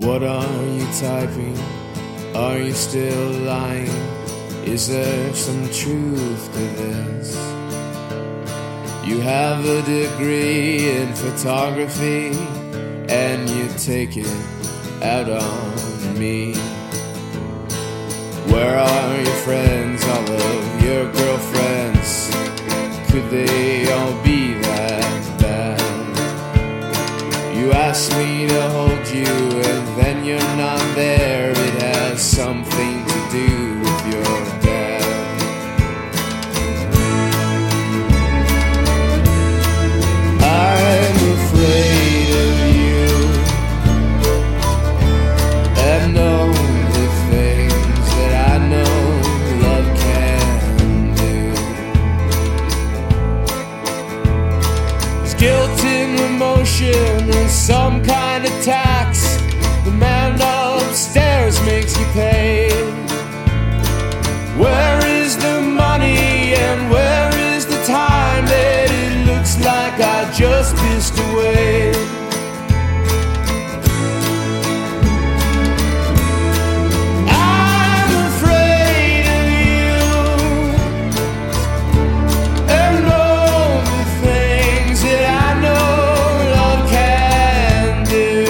What are you typing? Are you still lying? Is there some truth to this? You have a degree in photography and you take it out on me. Where are your friends, all of your girlfriends? Could they all be that bad? You ask me to hold you and then you're not there. It has something to do with your dad. I'm afraid of you and know the things that I know love can do. It's guilt and emotion and some kind of tax. The man upstairs makes you pay. Where is the money and where is the time that it looks like I just pissed away? I'm afraid of you and all the things that I know love can do.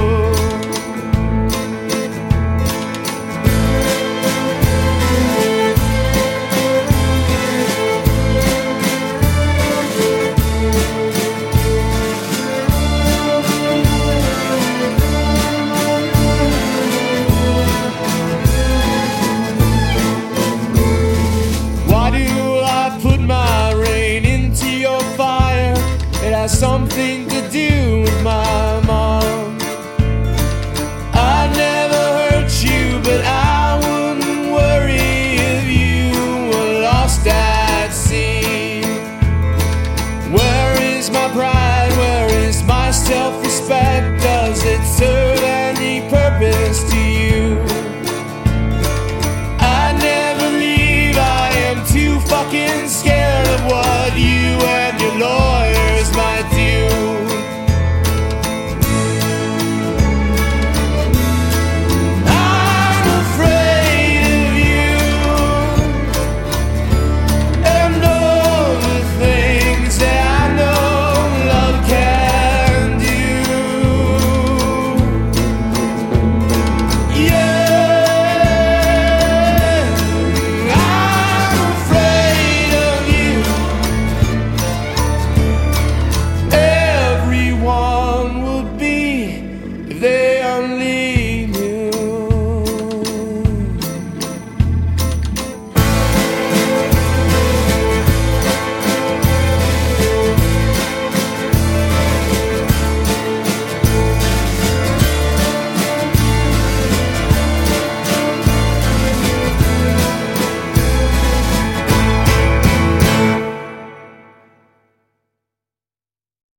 Why do I put my rain into your fire? It has something to do with my mom. I never hurt you, but I wouldn't worry if you were lost at sea. Where is my pride? Where is my self-respect? Does it serve any purpose to you? I never leave, I am too fucking scared of what you and your lawyers might do. I'm afraid of you and all the things that I know love can do. Yeah. I'm afraid of you. Everyone would be if they only